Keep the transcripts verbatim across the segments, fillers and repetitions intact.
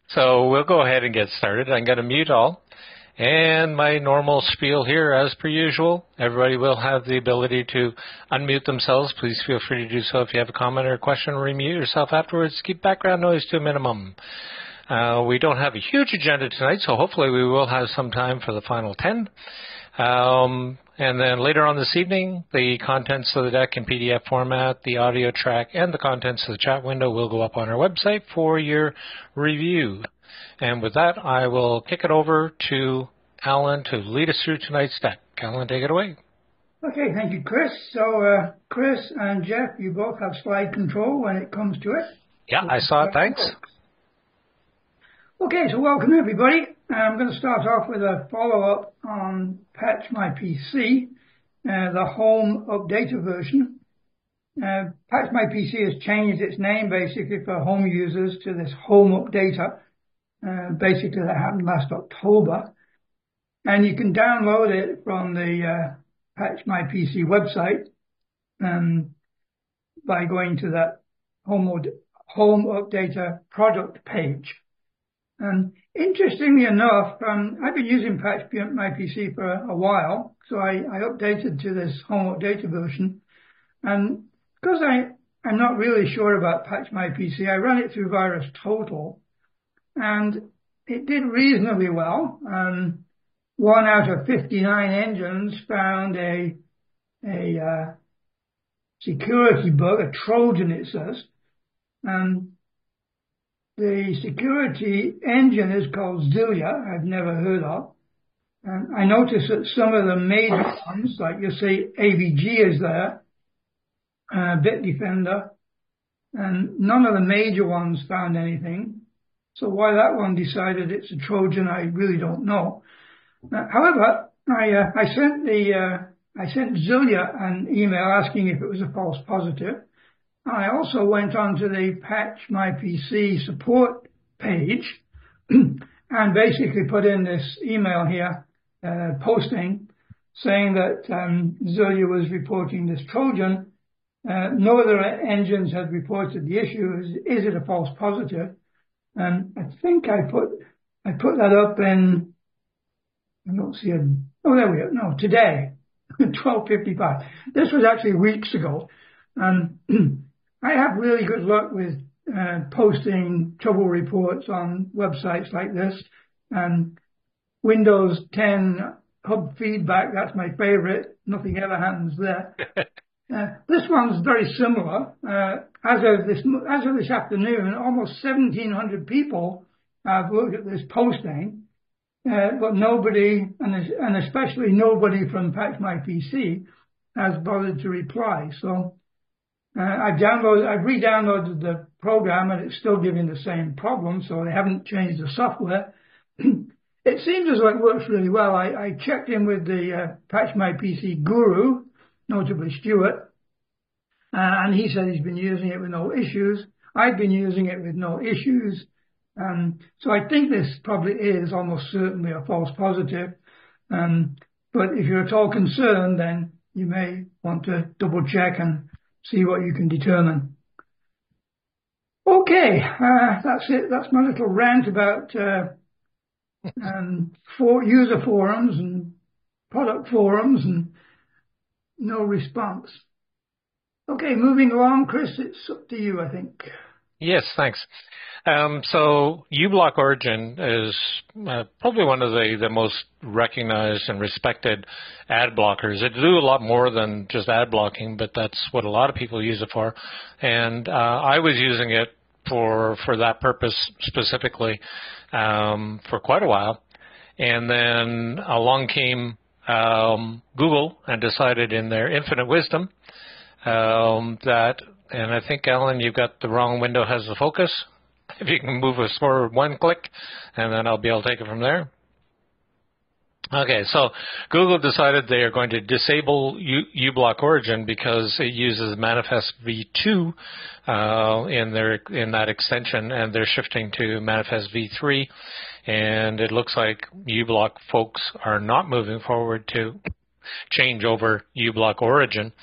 So we'll go ahead and get started. I'm going to mute all. And my normal spiel here, as per usual, everybody will have the ability to unmute themselves. Please feel free to do so if you have a comment or a question. Remute yourself afterwards. Keep background noise to a minimum. Uh, we don't have a huge agenda tonight, so hopefully we will have some time for the final ten. Um, and then later on this evening, the contents of the deck in P D F format, the audio track, and the contents of the chat window will go up on our website for your review. And with that, I will kick it over to Alan to lead us through tonight's deck. Alan, take it away. Okay, thank you, Chris. So, uh, Chris and Jeff, you both have slide control when it comes to it. Yeah, I saw it. Thanks. Okay, so welcome everybody. I'm going to start off with a follow-up on Patch My P C, uh, the home updater version. Uh, Patch My P C has changed its name basically for home users to this home updater. Uh, basically, that happened last October. And you can download it from the uh, Patch My P C website um, by going to that home, home updater product page. And interestingly enough, um, I've been using Patch My P C for a, a while, so I, I updated to this home updater version. And because I, I'm not really sure about Patch My P C, I ran it through VirusTotal, and it did reasonably well. Um, one out of fifty-nine engines found a a uh, security bug, a Trojan, it says. Um, The security engine is called Zilia, I've never heard of. And I noticed that some of the major ones, like you see A V G is there, uh, Bitdefender, and none of the major ones found anything. So why that one decided it's a Trojan, I really don't know. Uh, however, I, uh, I sent the, uh, I sent Zilia an email asking if it was a false positive. I also went on to the Patch My P C support page and basically put in this email here, uh, posting, saying that um, Zilia was reporting this Trojan. Uh, no other engines had reported the issue. Is, is it a false positive? And I think I put I put that up in, I don't see it. Oh, there we are. No, today, twelve fifty-five. This was actually weeks ago. Um, I have really good luck with uh, posting trouble reports on websites like this. And Windows ten Hub Feedback, that's my favorite. Nothing ever happens there. uh, this one's very similar. Uh, as of this as of this afternoon, almost seventeen hundred people have looked at this posting, uh, but nobody, and, and especially nobody from Patch My P C, has bothered to reply. So Uh, I've downloaded, I've re-downloaded the program and it's still giving the same problem, so they haven't changed the software. It seems as though it works really well. I, I checked in with the uh, Patch My P C guru, notably Stuart, uh, and he said he's been using it with no issues. I've been using it with no issues. Um, so I think this probably is almost certainly a false positive. Um, but if you're at all concerned, then you may want to double check and see what you can determine. Okay, uh, that's it. That's my little rant about uh, um, for user forums and product forums and no response. Okay, moving along, Chris, it's up to you, I think. Yes, thanks. Um, so uBlock Origin is uh, probably one of the, the most recognized and respected ad blockers. It do a lot more than just ad blocking, but that's what a lot of people use it for. And uh, I was using it for for that purpose specifically um, for quite a while. And then along came um, Google and decided in their infinite wisdom um, that, and I think, Alan, you've got the wrong window has the focus. If you can move us forward one click, and then I'll be able to take it from there. Okay, so Google decided they are going to disable U- uBlock Origin because it uses Manifest v two uh, in their in that extension, and they're shifting to Manifest v three. And it looks like uBlock folks are not moving forward to change over uBlock Origin.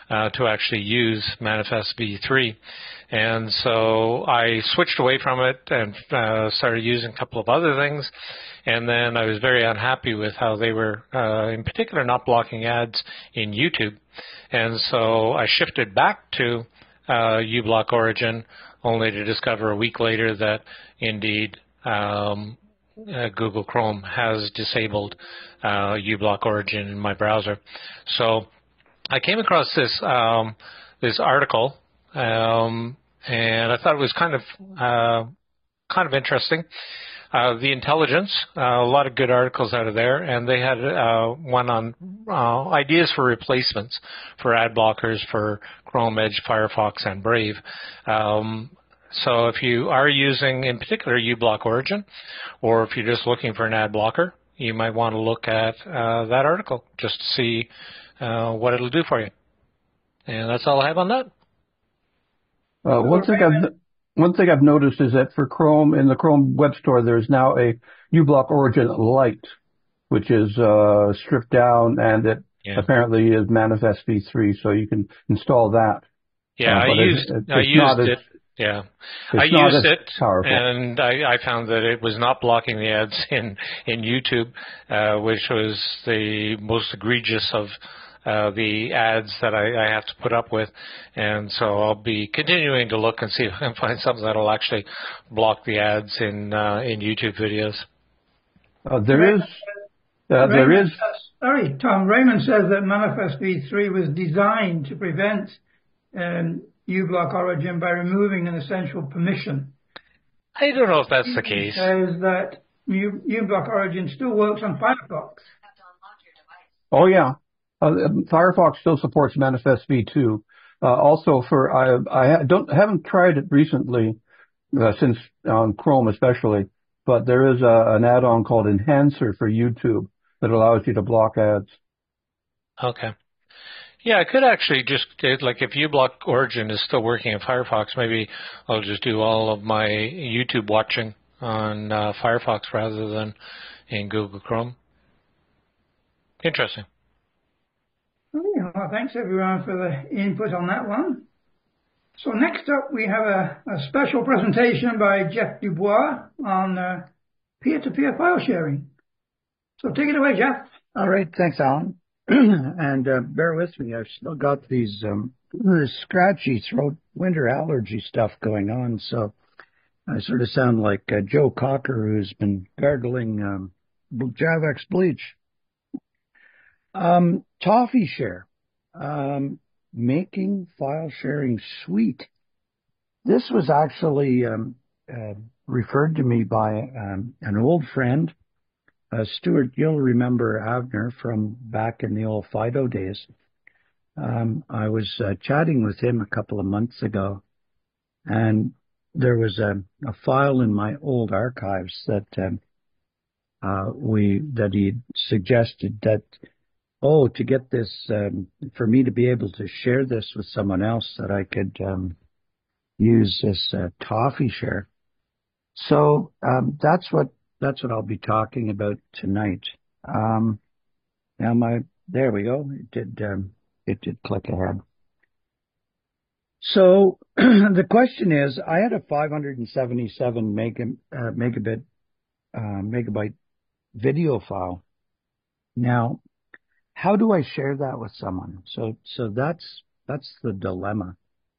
uh, to actually use Manifest v three. And so I switched away from it and uh, started using a couple of other things. And then I was very unhappy with how they were, uh, in particular, not blocking ads in YouTube. And so I shifted back to uh, uBlock Origin, only to discover a week later that indeed um, uh, Google Chrome has disabled uh, uBlock Origin in my browser. So I came across this um, this article, um, and I thought it was kind of uh, kind of interesting. Uh, the Intelligence, uh, a lot of good articles out of there, and they had uh, one on uh, ideas for replacements for ad blockers for Chrome, Edge, Firefox, and Brave. Um, so if you are using, in particular, uBlock Origin, or if you're just looking for an ad blocker, you might want to look at uh, that article just to see uh, what it'll do for you. And that's all I have on that. Uh, one thing I've One thing I've noticed is that for Chrome, in the Chrome Web Store, there's now a uBlock Origin Lite, which is uh, stripped down, and it yeah. apparently is Manifest v three, so you can install that. Yeah, uh, I used, it, I used it. As, yeah, I used it, powerful. and I, I found that it was not blocking the ads in in YouTube, uh, which was the most egregious of Uh, the ads that I, I have to put up with, and so I'll be continuing to look and see if I can find something that will actually block the ads in uh, in YouTube videos. Uh, there is, uh, there is. Sorry, Tom. Raymond says that Manifest v three was designed to prevent um, uBlock Origin by removing an essential permission. I don't know if that's the case. He says that U- uBlock Origin still works on Firefox. Oh yeah. Uh, Firefox still supports Manifest v two. Uh, also, for I, I don't haven't tried it recently, uh, since on Chrome especially, but there is a, an add-on called Enhancer for YouTube that allows you to block ads. Okay. Yeah, I could actually just like if uBlock Origin is still working in Firefox, maybe I'll just do all of my YouTube watching on uh, Firefox rather than in Google Chrome. Interesting. Well, thanks everyone for the input on that one. So next up we have a, a special presentation by Jeff Dubois on uh, peer-to-peer file sharing. So take it away, Jeff. All right, thanks, Alan. and uh, bear with me, I've still got these um, scratchy throat winter allergy stuff going on, so I sort of sound like uh, Joe Cocker, who's been gargling um, Javex bleach. Um, Toffee Share, um, making file sharing sweet. This was actually um, uh, referred to me by um, an old friend, uh, Stuart. You'll remember Avner from back in the old Fido days. Um, I was uh, chatting with him a couple of months ago, and there was a, a file in my old archives that um, uh, we that he suggested that. Oh, to get this, um, for me to be able to share this with someone else, that I could um, use this uh, Toffee Share. So um, that's what that's what I'll be talking about tonight. Um, now my there we go. It did um, it did click ahead. So the question is, I had a five hundred seventy-seven mega, uh, megabit uh, megabyte video file. Now, how do I share that with someone? So, so that's, that's the dilemma.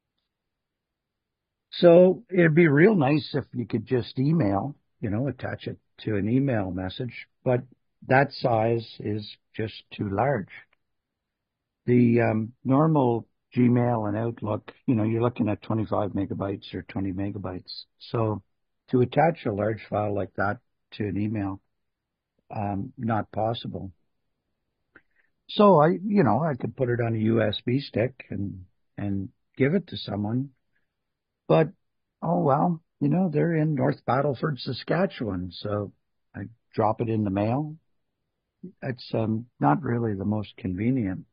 So it'd be real nice if you could just email, you know, attach it to an email message, but that size is just too large. The um, normal Gmail and Outlook, you know, you're looking at twenty-five megabytes or twenty megabytes. So to attach a large file like that to an email, um, not possible. So I, you know, I could put it on a U S B stick and, and give it to someone. But, oh, well, you know, they're in North Battleford, Saskatchewan. So I drop it in the mail. It's um, not really the most convenient.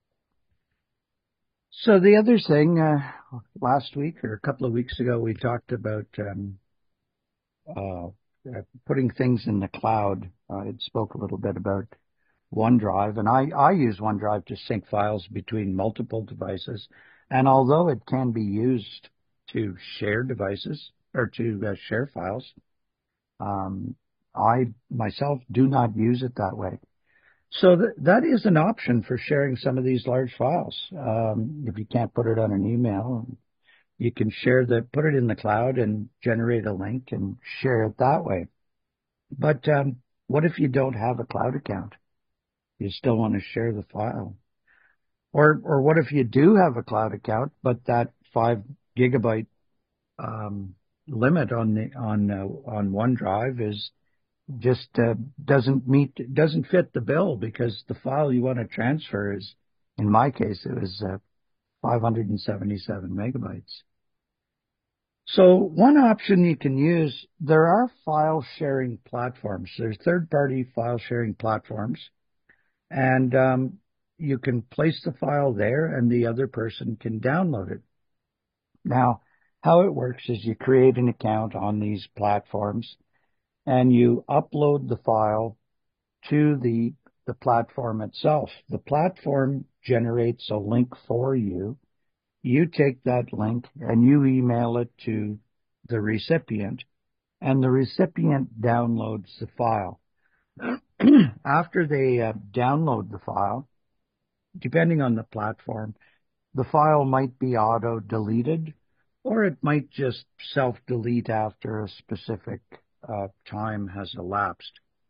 So the other thing, uh, last week or a couple of weeks ago, we talked about um, uh, putting things in the cloud. I had spoke a little bit about OneDrive, and I, I use OneDrive to sync files between multiple devices. And although it can be used to share devices or to uh, share files, um, I myself do not use it that way. So th- that is an option for sharing some of these large files. Um, if you can't put it on an email, you can share the, put it in the cloud and generate a link and share it that way. But um, what if you don't have a cloud account? You still want to share the file. Or or what if you do have a cloud account, but that five gigabyte um, limit on the on uh, on OneDrive is just uh, doesn't meet doesn't fit the bill because the file you want to transfer is, in my case, it was uh, five hundred seventy-seven megabytes. So one option you can use, there are file sharing platforms. There's third-party file sharing platforms, and um, you can place the file there and the other person can download it. Now, how it works is you create an account on these platforms and you upload the file to the, the platform itself. The platform generates a link for you. You take that link and you email it to the recipient, and the recipient downloads the file. After they uh, download the file, depending on the platform, the file might be auto-deleted, or it might just self-delete after a specific uh, time has elapsed.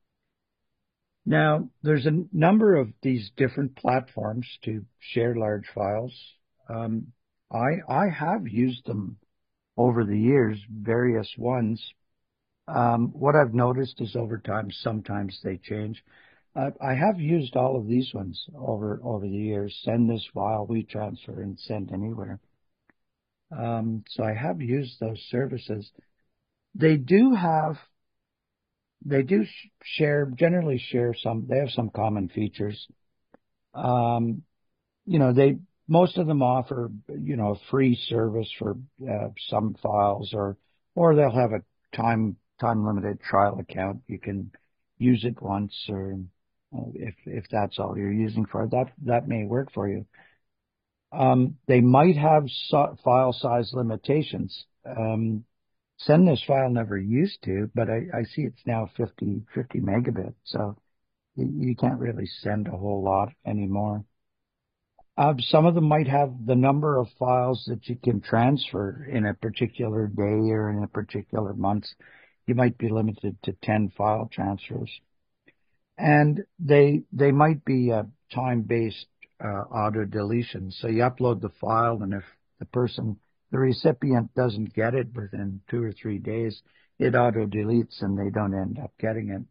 Now, there's a number of these different platforms to share large files. Um, I, I have used them over the years, various ones. Um, what I've noticed is over time, sometimes they change. Uh, I have used all of these ones over over the years. Send this file, WeTransfer, and Send Anywhere. Um, so I have used those services. They do have, they do share, generally share some, they have some common features. Um, you know, they, most of them offer, you know, a free service for uh, some files, or, or they'll have a time, time limited trial account. You can use it once, or if, if that's all you're using for it, that, that may work for you. Um, they might have so, file size limitations. Um, Send This File never used to, but I, I see it's now fifty, fifty megabit, so you, you can't really send a whole lot anymore. Uh, some of them might have the number of files that you can transfer in a particular day or in a particular month. You might be limited to ten file transfers. And they they might be a time-based uh, auto-deletion. So you upload the file, and if the person, the recipient doesn't get it within two or three days, it auto-deletes and they don't end up getting it.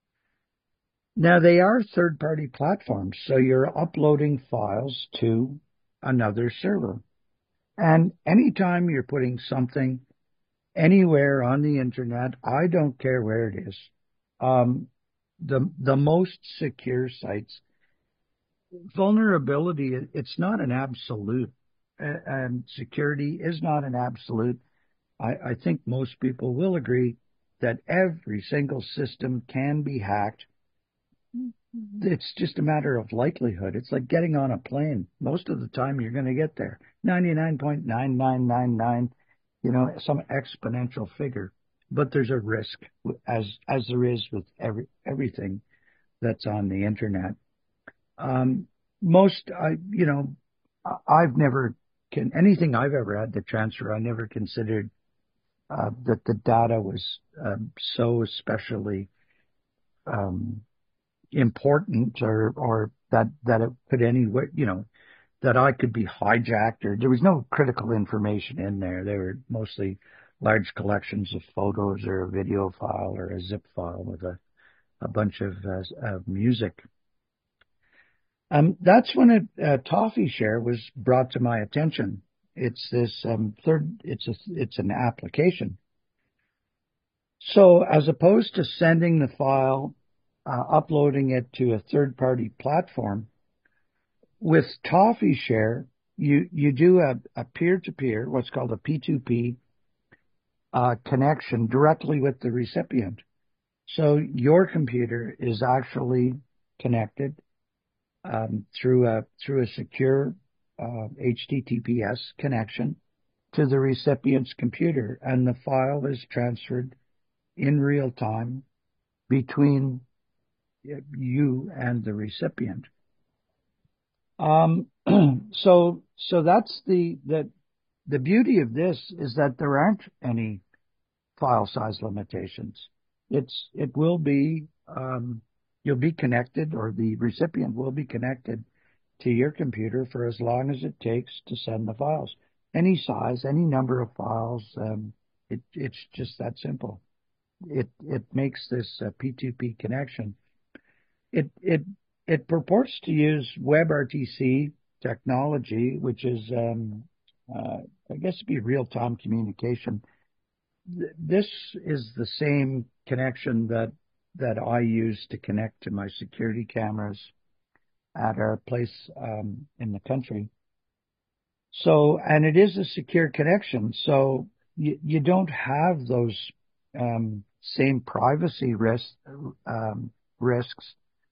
Now, they are third-party platforms, so you're uploading files to another server. And anytime you're putting something anywhere on the internet, I don't care where it is, um, the the most secure sites, vulnerability, it's not an absolute, and security is not an absolute. I, I think most people will agree that every single system can be hacked. It's just a matter of likelihood. It's like getting on a plane. Most of the time you're going to get there. ninety-nine point nine nine nine nine, you know, some exponential figure. But there's a risk, as as there is with every everything that's on the internet. Um, most, I you know, I've never can anything I've ever had to transfer. I never considered uh, that the data was um, so especially um, important, or or that that it could anyway, you know, that I could be hijacked, or there was no critical information in there. They were mostly large collections of photos or a video file or a zip file with a, a bunch of, uh, of music. Um, that's when a, a Toffee Share was brought to my attention. It's this um, third. It's a it's an application. So as opposed to sending the file, uh, uploading it to a third-party platform, with Toffee Share, you you do a, a peer-to-peer, what's called a P two P uh, connection directly with the recipient. So your computer is actually connected um, through a through a secure uh, H T T P S connection to the recipient's computer, and the file is transferred in real time between you and the recipient. Um, so so that's the the the beauty of this is that there aren't any file size limitations. It's it will be um, you'll be connected, or the recipient will be connected to your computer for as long as it takes to send the files. Any size, any number of files. Um, it, it's just that simple. It it makes this uh, P two P connection. It it it purports to use WebRTC technology, which is um, uh, I guess it'd be real-time communication. This is the same connection that that I use to connect to my security cameras at our place um, in the country. So, and it is a secure connection, so you, you don't have those um, same privacy risk, um, risks.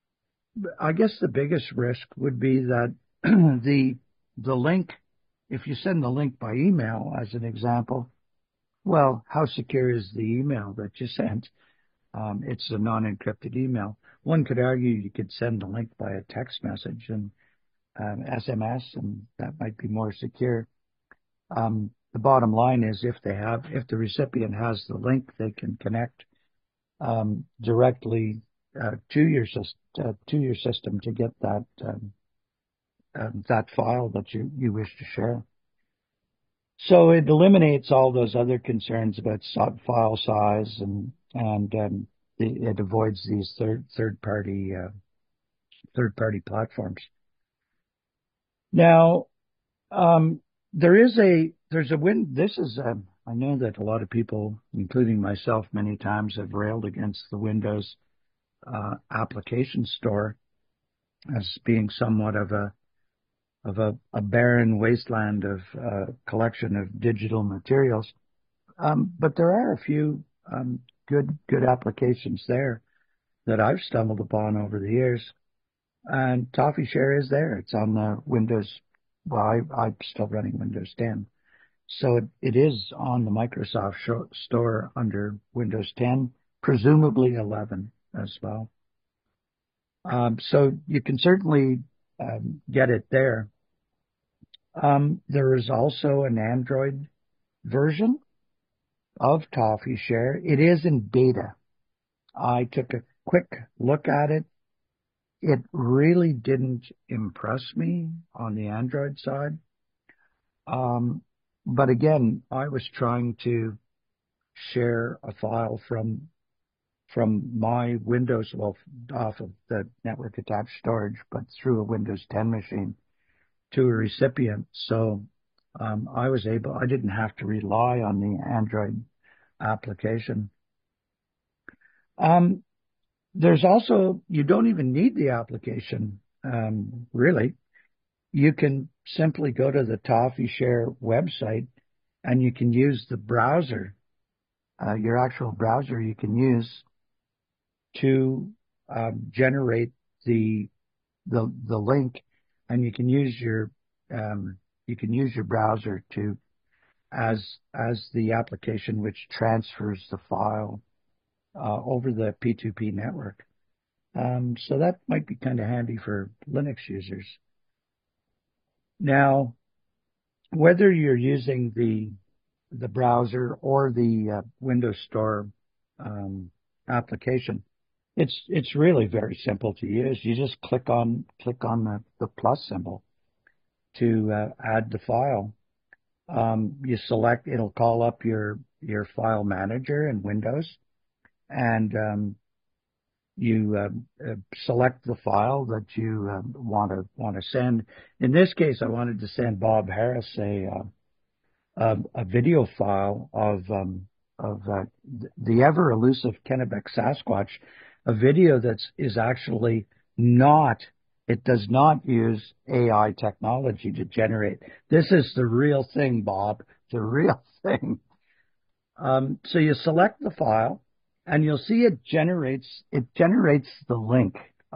I guess the biggest risk would be that the the link, if you send the link by email, as an example, well, how secure is the email that you sent? Um, it's a non-encrypted email. One could argue you could send the link by a text message and um, S M S, and that might be more secure. Um, the bottom line is, if they have, if the recipient has the link, they can connect um, directly uh, to your uh, to your system to get that um, uh, that file that you you wish to share. So it eliminates all those other concerns about file size, and and um, it, it avoids these third third party uh, third party platforms. Now, um, there is a there's a win. This is a, I know that a lot of people, including myself, many times have railed against the Windows uh, application store as being somewhat of a of a, a barren wasteland of uh, collection of digital materials. Um, but there are a few um, good good applications there that I've stumbled upon over the years. And ToffeeShare is there. It's on the Windows. Well, I, I'm still running Windows ten. So it, it is on the Microsoft Store under Windows ten, presumably eleven as well. Um, so you can certainly um, get it there. Um, there is also an Android version of ToffeeShare. It is in beta. I took a quick look at it. It really didn't impress me on the Android side. Um, but again, I was trying to share a file from from my Windows, well, off of the network attached storage, but through a Windows ten machine to a recipient. So um, I was able, I didn't have to rely on the Android application. Um, there's also, you don't even need the application, um, really. You can simply go to the ToffeeShare website and you can use the browser, uh, your actual browser you can use to uh, generate the the the link, and you can use your um, you can use your browser to as as the application which transfers the file uh, over the P two P network. Um, so that might be kind of handy for Linux users. Now, whether you're using the the browser or the uh, Windows Store um, application, it's it's really very simple to use. You just click on click on the, the plus symbol to uh, add the file. Um, you select, it'll call up your your file manager in Windows, and um, you uh, uh, select the file that you uh, want to want to send. In this case, I wanted to send Bob Harris a uh, a, a video file of um, of uh, the ever elusive Kennebec Sasquatch, a video that is actually not. It does not use A I technology to generate. This is the real thing, Bob. The real thing. Um, so you select the file, and you'll see it generates it generates the link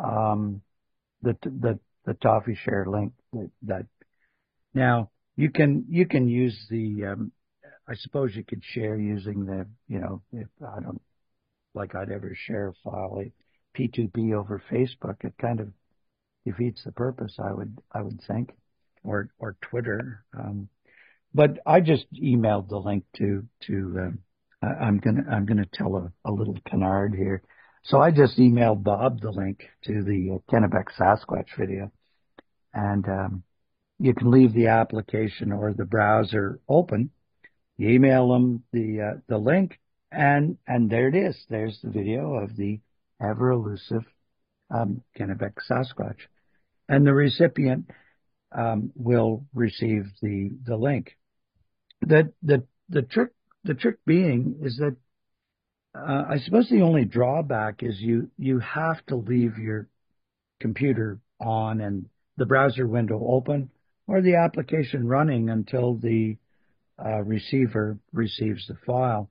um, the the the Toffee Share link. That, that now you can you can use the. Um, I suppose you could share using the, you know, if I don't like I'd ever share a file like P two P over Facebook. It kind of defeats the purpose, I would I would think, or or Twitter. Um, but I just emailed the link to to. Um, I, I'm gonna I'm gonna tell a, a little canard here. So I just emailed Bob the link to the uh, Kennebec Sasquatch video, and um, you can leave the application or the browser open. You email them the uh, the link, and and there it is. There's the video of the ever elusive um, Kennebec Sasquatch, and the recipient um, will receive the the link. The the the trick the trick being is that uh, I suppose the only drawback is you you have to leave your computer on and the browser window open or the application running until the Uh, receiver receives the file.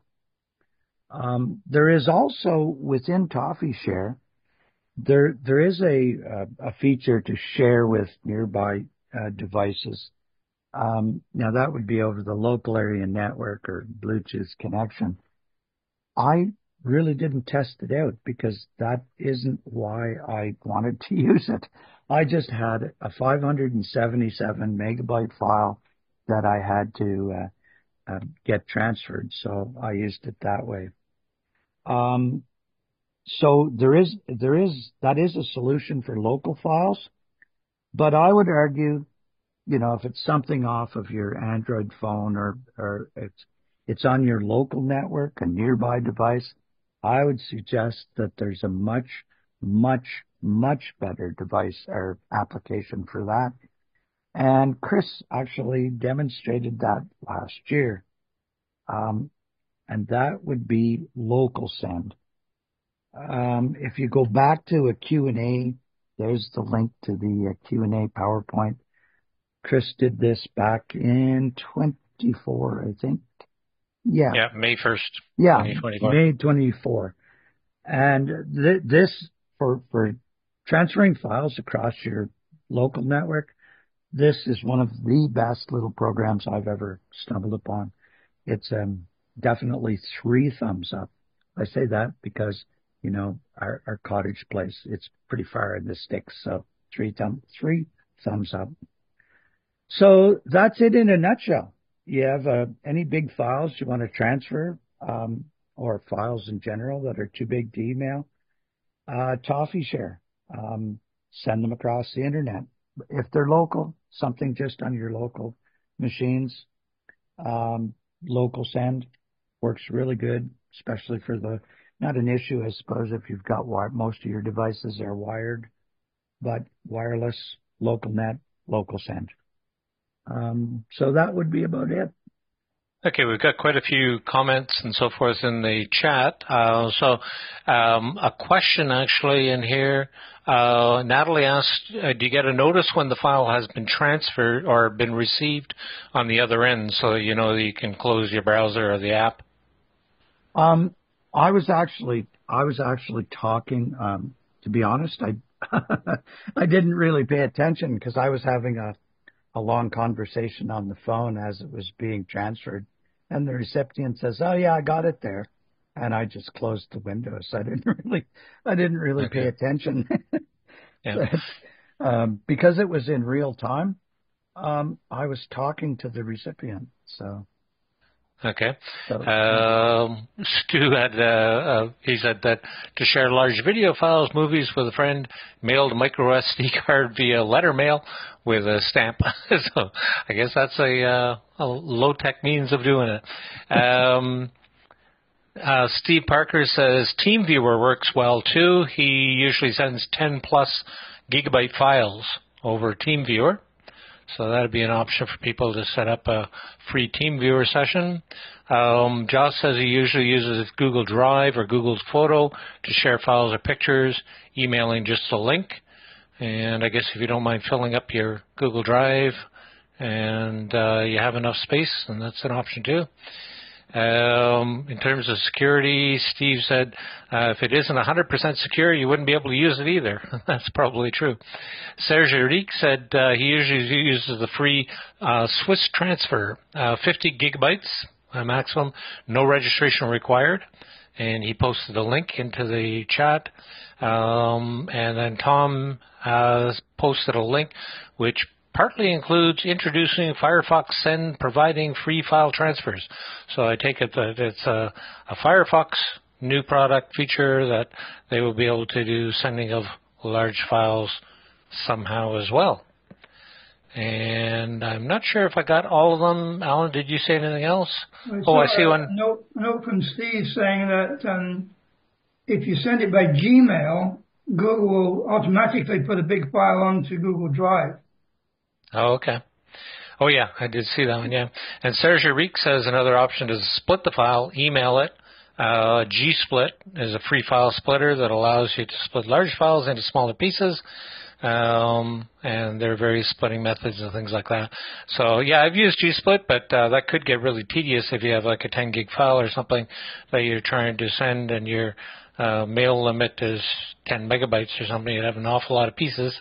Um, there is also within Toffee Share, there there is a a, a feature to share with nearby uh, devices. Um, now that would be over the local area network or Bluetooth connection. I really didn't test it out because that isn't why I wanted to use it. I just had a five hundred seventy-seven megabyte file that I had to uh, Uh, get transferred, so I used it that way. Um, so there is there is that is a solution for local files, but I would argue, you know, if it's something off of your Android phone or or it's it's on your local network, a nearby device, I would suggest that there's a much much much better device or application for that. And Chris actually demonstrated that last year. Um, and that would be LocalSend. Um, if you go back to a Q and A, there's the link to the uh, Q and A PowerPoint. Chris did this back in twenty-four, I think. Yeah. Yeah, May first, yeah, twenty twenty-four. May twenty-four. And th- this, for, for transferring files across your local network, this is one of the best little programs I've ever stumbled upon. It's um, definitely three thumbs up. I say that because, you know, our, our cottage place, it's pretty far in the sticks, so three, thumb, three thumbs up. So that's it in a nutshell. You have uh, any big files you want to transfer, um, or files in general that are too big to email, uh, Toffee Share. Um, send them across the internet. If they're local, something just on your local machines, um, LocalSend works really good, especially for the, not an issue, I suppose, if you've got wire, most of your devices are wired, but wireless, LocalNet, LocalSend. Um, so that would be about it. Okay, we've got quite a few comments and so forth in the chat. Uh, so um, a question actually in here. Uh, Natalie asked, uh, do you get a notice when the file has been transferred or been received on the other end so that you know that you can close your browser or the app? Um, I was actually, I was actually talking, um, to be honest, I, I didn't really pay attention because I was having a, a long conversation on the phone as it was being transferred. And the recipient says, oh yeah, I got it there. And I just closed the window. So I didn't really, I didn't really Okay. pay attention. Yeah. um, because it was in real time. Um, I was talking to the recipient. So. Okay. So, Um, Stu had, uh, uh, he said that to share large video files, movies with a friend, mailed a micro S D card via letter mail with a stamp. So I guess that's a, uh, a low-tech means of doing it. Um, uh, Steve Parker says TeamViewer works well too. He usually sends ten plus gigabyte files over TeamViewer. So that would be an option for people to set up a free TeamViewer session. Um, Josh says he usually uses Google Drive or Google Photo to share files or pictures, emailing just a link. And I guess if you don't mind filling up your Google Drive and uh, you have enough space, then that's an option too. Um, in terms of security, Steve said uh, if it isn't one hundred percent secure, you wouldn't be able to use it either. That's probably true. Serge Eric said uh, he usually uses the free uh, Swiss transfer, uh, fifty gigabytes uh, maximum, no registration required. And he posted a link into the chat. Um, and then Tom has posted a link which partly includes introducing Firefox Send, providing free file transfers. So I take it that it's a, a Firefox new product feature that they will be able to do sending of large files somehow as well. And I'm not sure if I got all of them. Alan, did you say anything else? I oh, I see a one. Note, note from Steve saying that um, if you send it by Gmail, Google will automatically put a big file onto Google Drive. Oh, okay. Oh, yeah, I did see that one, yeah. And Serge Eric says another option is split the file, email it. Uh, G-Split is a free file splitter that allows you to split large files into smaller pieces. Um, and there are various splitting methods and things like that. So, yeah, I've used G-Split, but uh, that could get really tedious if you have like a ten gig file or something that you're trying to send and your uh, mail limit is ten megabytes or something. You'd have an awful lot of pieces.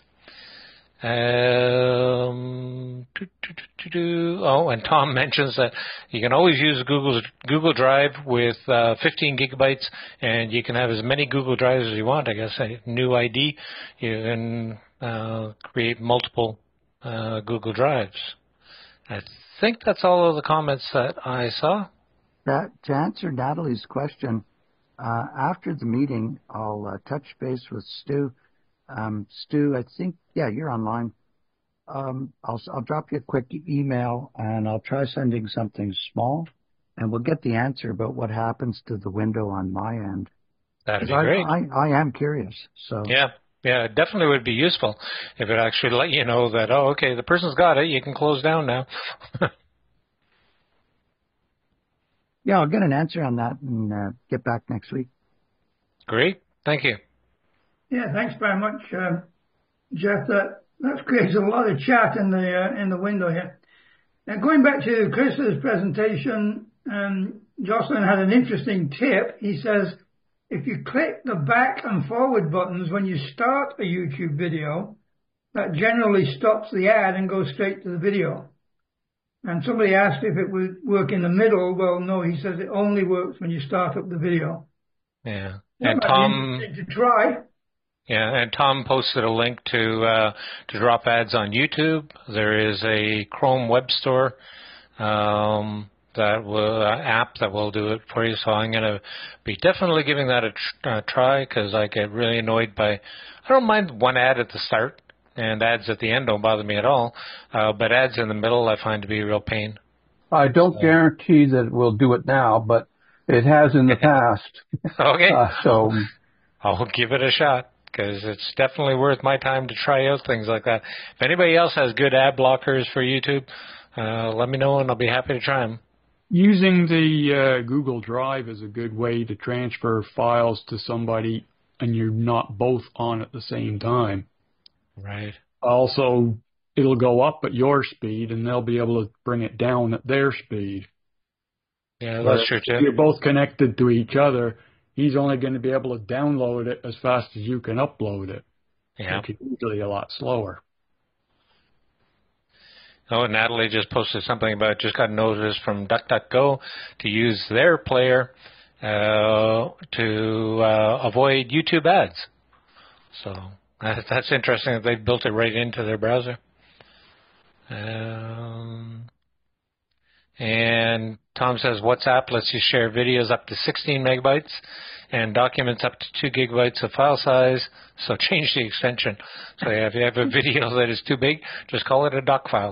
Um, doo, doo, doo, doo, doo. Oh, and Tom mentions that you can always use Google's Google Drive with uh, fifteen gigabytes, and you can have as many Google Drives as you want. I guess a new I D, you can uh, create multiple uh, Google Drives. I think that's all of the comments that I saw. That, to answer Natalie's question, uh, after the meeting, I'll uh, touch base with Stu. Um, Stu, I think, yeah, you're online. Um, I'll, I'll drop you a quick email, and I'll try sending something small, and we'll get the answer about what happens to the window on my end. That'd be I, great. I, I am curious. So yeah, yeah, it definitely would be useful if it actually let you know that, oh, okay, the person's got it. You can close down now. Yeah, I'll get an answer on that and uh, get back next week. Great. Thank you. Yeah, thanks very much, uh, Jeff. That that creates a lot of chat in the uh, in the window here. Now, going back to Chris's presentation, um, Jocelyn had an interesting tip. He says if you click the back and forward buttons when you start a YouTube video, that generally stops the ad and goes straight to the video. And somebody asked if it would work in the middle. Well, no, he says it only works when you start up the video. Yeah, That and might be Tom. interesting to try. Yeah, and Tom posted a link to uh, to drop ads on YouTube. There is a Chrome web store um, that will uh, app that will do it for you. So I'm going to be definitely giving that a tr- uh, try because I get really annoyed by. I don't mind one ad at the start, and ads at the end don't bother me at all. Uh, but ads in the middle I find to be a real pain. I don't so. guarantee that it will do it now, but it has in the past. Okay. Uh, so I'll give it a shot. Because it's definitely worth my time to try out things like that. If anybody else has good ad blockers for YouTube, uh, let me know and I'll be happy to try them. Using the uh, Google Drive is a good way to transfer files to somebody and you're not both on at the same time. Right. Also, it'll go up at your speed and they'll be able to bring it down at their speed. Yeah, but that's true too. If you're both connected to each other, he's only going to be able to download it as fast as you can upload it. Yeah. Which is usually a lot slower. Oh, Natalie just posted something about just got notice from DuckDuckGo to use their player uh, to uh, avoid YouTube ads. So uh, that's interesting that they built it right into their browser. Um, and Tom says WhatsApp lets you share videos up to sixteen megabytes and documents up to two gigabytes of file size. So change the extension. So yeah, if you have a video that is too big, just call it a doc file.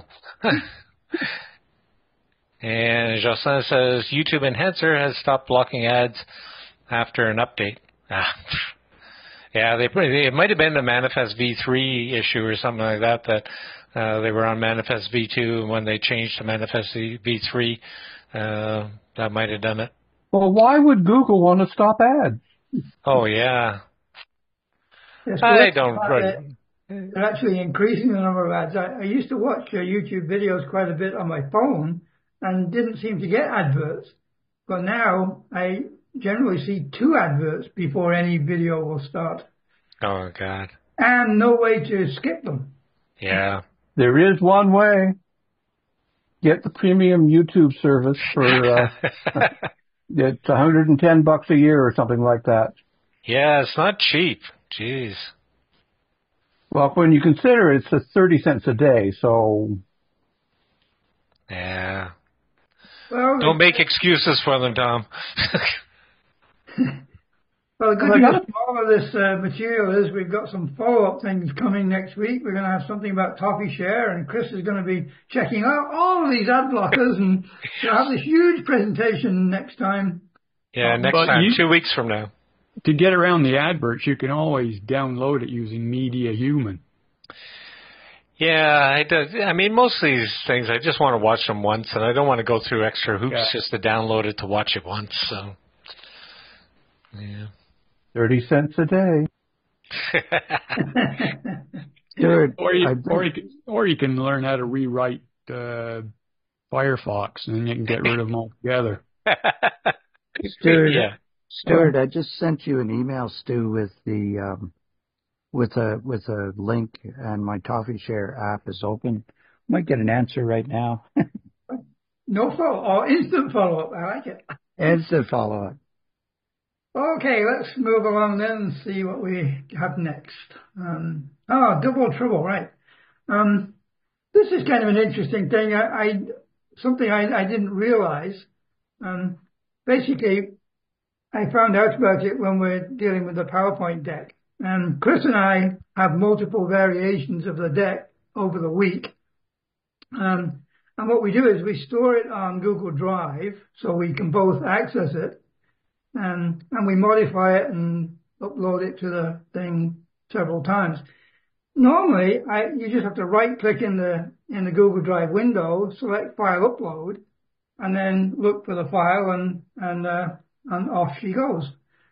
And Jocelyn says YouTube Enhancer has stopped blocking ads after an update. Ah. Yeah, they it might have been the Manifest V three issue or something like that that uh, they were on Manifest V two, and when they changed to Manifest V three, uh, that might have done it. Well, why would Google want to stop ads? Oh, yeah. Yes, I don't... Right. They're actually increasing the number of ads. I, I used to watch uh, YouTube videos quite a bit on my phone and didn't seem to get adverts. but now I generally see two adverts before any video will start. Oh, God. And no way to skip them. Yeah. There is one way. Get the premium YouTube service for, uh, it's one hundred ten bucks a year or something like that. Yeah, it's not cheap. Jeez. Well, when you consider it, it's thirty cents a day, so. Yeah. Well, Don't make excuses for them, Tom. Well, the good news about all of this uh, material is we've got some follow-up things coming next week. We're going to have something about ToffeeShare, and Chris is going to be checking out all of these ad blockers, and we'll have this huge presentation next time. Yeah, next But time, you- two weeks from now. To get around the adverts, you can always download it using Media Human. Yeah, I, do, I mean, most of these things, I just want to watch them once, and I don't want to go through extra hoops Yeah. just to download it to watch it once. So, yeah. thirty cents a day. Stuart, Or you, I or you can, or you can learn how to rewrite uh, Firefox, and then you can get rid of them altogether. Stuart, Yeah. Stuart, I just sent you an email, Stu, with the um, with a with a link, and my ToffeeShare app is open. Might get an answer right now. No follow or instant follow-up. I like it. Instant follow up. Okay, let's move along then and see what we have next. Um, oh, double trouble, right. Um, this is kind of an interesting thing. I, I something I, I didn't realize. Um, basically, I found out about it when we're dealing with the PowerPoint deck. And Chris and I have multiple variations of the deck over the week. Um, and what we do is we store it on Google Drive so we can both access it. And, and we modify it and upload it to the thing several times. Normally, I, you just have to right click in the, in the Google Drive window, select File Upload, and then look for the file and, and, uh, and off she goes.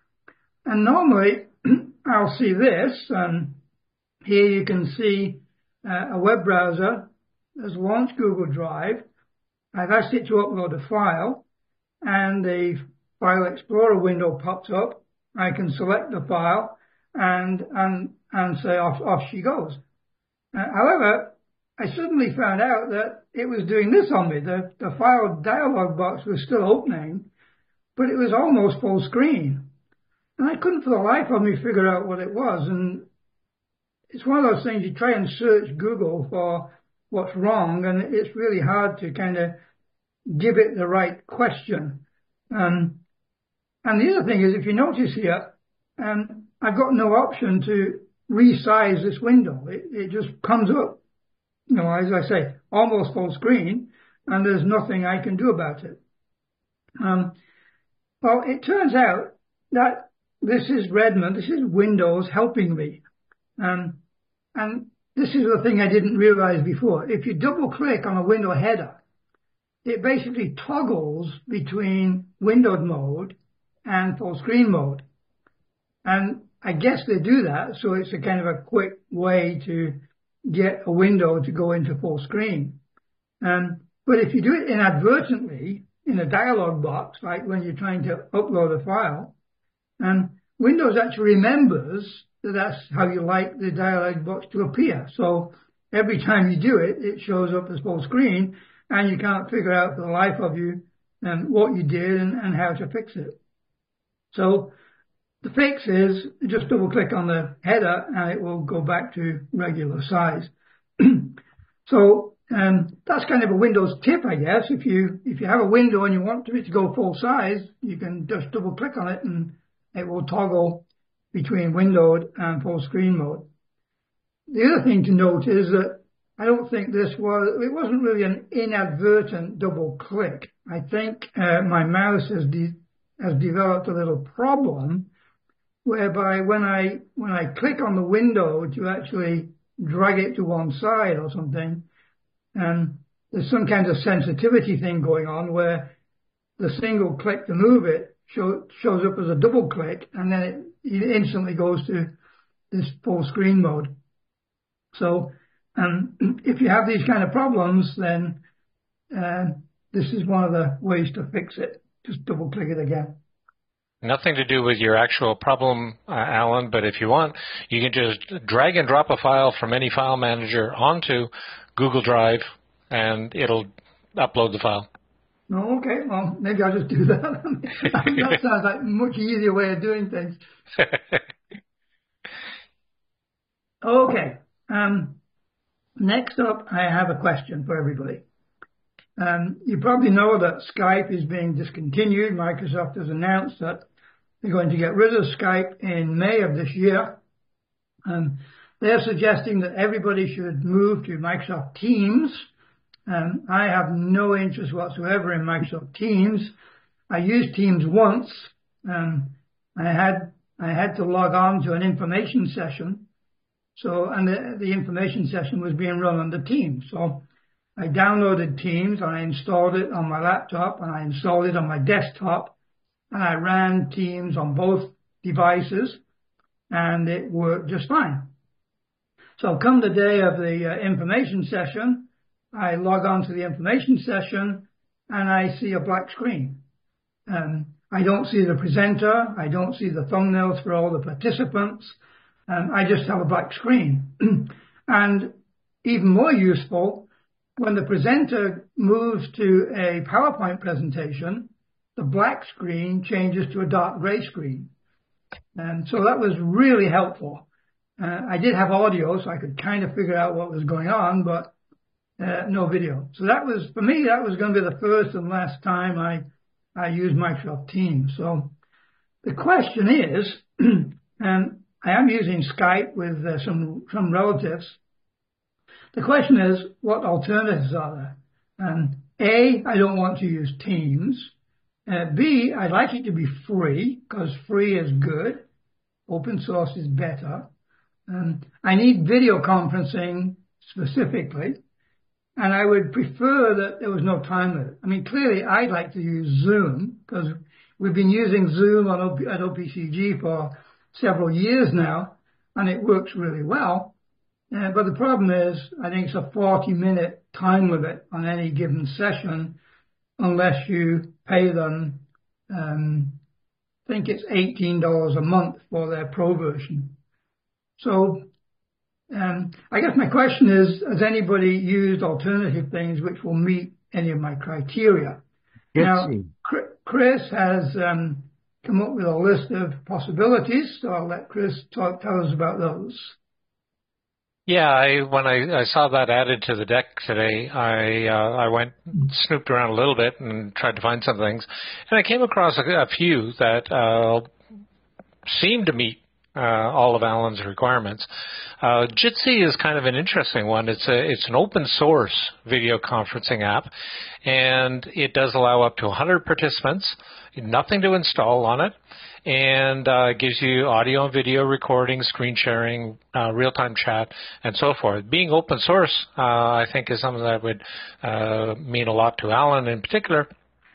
And normally, I'll see this, and here you can see uh, a web browser has launched Google Drive. I've asked it to upload a file, and the File Explorer window pops up. I can select the file and and and say off off she goes. Uh, however, I suddenly found out that it was doing this on me. The the file dialog box was still opening, but it was almost full screen, and I couldn't for the life of me figure out what it was. And it's one of those things you try and search Google for what's wrong, and it's really hard to kind of give it the right question. Um, And the other thing is, if you notice here, um, I've got no option to resize this window. It, it just comes up, you know, as I say, almost full screen, and there's nothing I can do about it. Um, well, it turns out that this is Redmond, this is Windows helping me. Um, and this is the thing I didn't realize before. If you double click on a window header, it basically toggles between windowed mode and full screen mode. And I guess they do that, so it's a kind of a quick way to get a window to go into full screen. Um, but if you do it inadvertently in a dialog box, like when you're trying to upload a file, um, Windows actually remembers that that's how you like the dialog box to appear. So every time you do it, it shows up as full screen, and you can't figure out for the life of you um, what you did and, and how to fix it. So the fix is just double click on the header and it will go back to regular size. So um, that's kind of a Windows tip, I guess. If you if you have a window and you want it to go full size, you can just double click on it and it will toggle between windowed and full screen mode. The other thing to note is that I don't think this was, it wasn't really an inadvertent double click. I think uh, my mouse has de has developed a little problem whereby when I when I click on the window to actually drag it to one side or something, and there's some kind of sensitivity thing going on where the single click to move it show, shows up as a double click, and then it, it instantly goes to this full screen mode. So um, if you have these kind of problems, then uh, this is one of the ways to fix it. just double click it again. Nothing to do with your actual problem, uh, Alan, but if you want, you can just drag and drop a file from any file manager onto Google Drive, and it'll upload the file. Oh, okay, well, maybe I'll just do that. That sounds like a much easier way of doing things. Okay, um, next up, I have a question for everybody. Um, you probably know that Skype is being discontinued. Microsoft has announced that they're going to get rid of Skype in May of this year. Um, they're suggesting that everybody should move to Microsoft Teams. Um, I have no interest whatsoever in Microsoft Teams. I used Teams once. Um, I had I had to log on to an information session. So, and the, the information session was being run on the Teams. So I downloaded Teams and I installed it on my laptop and I installed it on my desktop and I ran Teams on both devices and it worked just fine. So come the day of the uh, information session, I log on to the information session and I see a black screen. Um, I don't see the presenter. I don't see the thumbnails for all the participants. Um, I just have a black screen. And even more useful, when the presenter moves to a PowerPoint presentation, the black screen changes to a dark gray screen. And so that was really helpful. Uh, I did have audio, so I could kind of figure out what was going on, but uh, no video. So that was, for me, that was going to be the first and last time I, I used Microsoft Teams. So the question is, and I am using Skype with uh, some, some relatives. The question is, what alternatives are there? And A, I don't want to use Teams. Uh, B, I'd like it to be free, because free is good. Open source is better. Um, I need video conferencing specifically, and I would prefer that there was no time limit. I mean, clearly, I'd like to use Zoom, because we've been using Zoom on O P, at O P C G for several years now, and it works really well. Uh, but the problem is, I think it's a forty minute time limit on any given session, unless you pay them, um, I think it's eighteen dollars a month for their pro version. So um, I guess my question is, has anybody used alternative things which will meet any of my criteria? Yes, now, Chris has um, come up with a list of possibilities, so I'll let Chris talk, tell us about those. Yeah, I, when I, I saw that added to the deck today, I uh, I went snooped around a little bit and tried to find some things, and I came across a, a few that uh, seemed to meet uh, all of Alan's requirements. Uh, Jitsi is kind of an interesting one. It's a it's an open source video conferencing app, and it does allow up to one hundred participants. Nothing to install on it. And uh, it gives you audio and video recording, screen sharing, uh, real-time chat, and so forth. Being open source, uh, I think, is something that would uh, mean a lot to Alan in particular.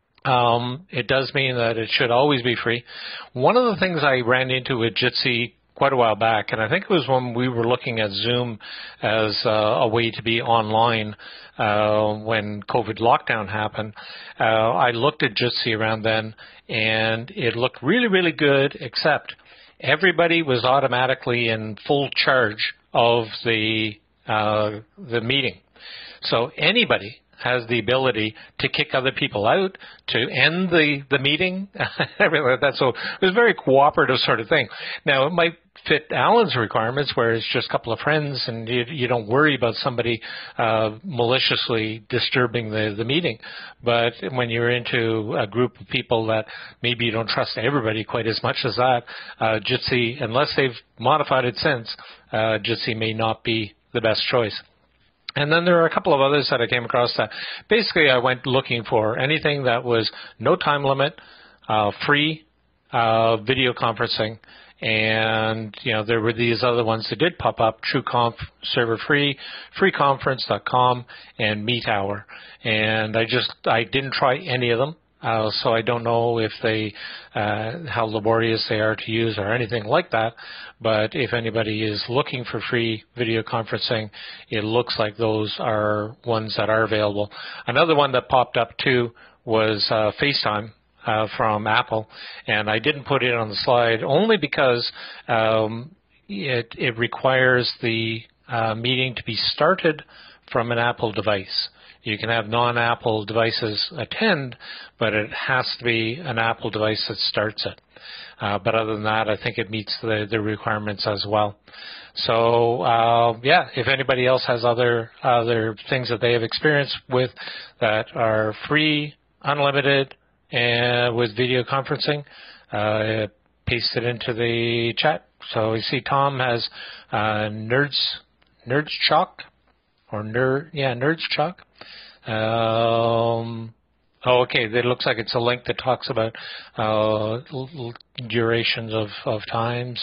Um, it does mean that it should always be free. One of the things I ran into with Jitsi quite a while back, and I think it was when we were looking at Zoom as uh, a way to be online uh, when COVID lockdown happened. Uh, I looked at Jitsi around then, and it looked really, really good, except everybody was automatically in full charge of the uh, the meeting. So anybody has the ability to kick other people out, to end the, the meeting, everything like that. So it was a very cooperative sort of thing. Now, it might fit Alan's requirements where it's just a couple of friends and you, you don't worry about somebody uh, maliciously disturbing the, the meeting. But when you're into a group of people that maybe you don't trust everybody quite as much as that, uh, Jitsi, unless they've modified it since, uh, Jitsi may not be the best choice. And then there are a couple of others that I came across that basically I went looking for anything that was no time limit, uh, free uh, video conferencing. And, you know, there were these other ones that did pop up, TrueConf, Server Free, free conference dot com, and MeetHour. And I just, I didn't try any of them. Uh, so I don't know if they, uh, how laborious they are to use or anything like that. But if anybody is looking for free video conferencing, it looks like those are ones that are available. Another one that popped up too was uh, FaceTime. uh, from Apple, and I didn't put it on the slide only because um, it, it requires the uh, meeting to be started from an Apple device. You can have non-Apple devices attend, but it has to be an Apple device that starts it. Uh, but other than that, I think it meets the, the requirements as well. So, uh, yeah, if anybody else has other other things that they have experience with that are free, unlimited, and with video conferencing, uh, paste it into the chat. So we see Tom has uh, Nerds Nerds Chalk or Nerd yeah Nerds Chalk. Um, oh, okay. It looks like it's a link that talks about uh, l- durations of, of times.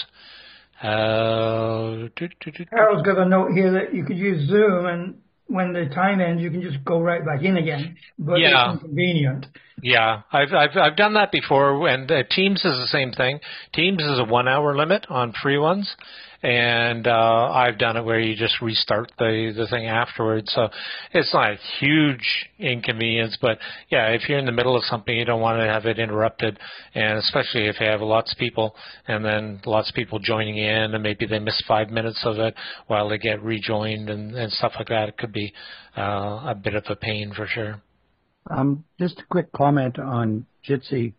Uh, do, do, do, Harold's got a note here that you could use Zoom, and when the time ends, you can just go right back in again. But yeah. it's inconvenient. Yeah, I've I've I've done that before, and uh, Teams is the same thing. Teams is a one-hour limit on free ones, and uh, I've done it where you just restart the the thing afterwards. So it's not a huge inconvenience, but yeah, if you're in the middle of something, you don't want to have it interrupted, and especially if you have lots of people, and then lots of people joining in, and maybe they miss five minutes of it while they get rejoined and, and stuff like that. It could be uh, a bit of a pain for sure. Um, just a quick comment on Jitsi.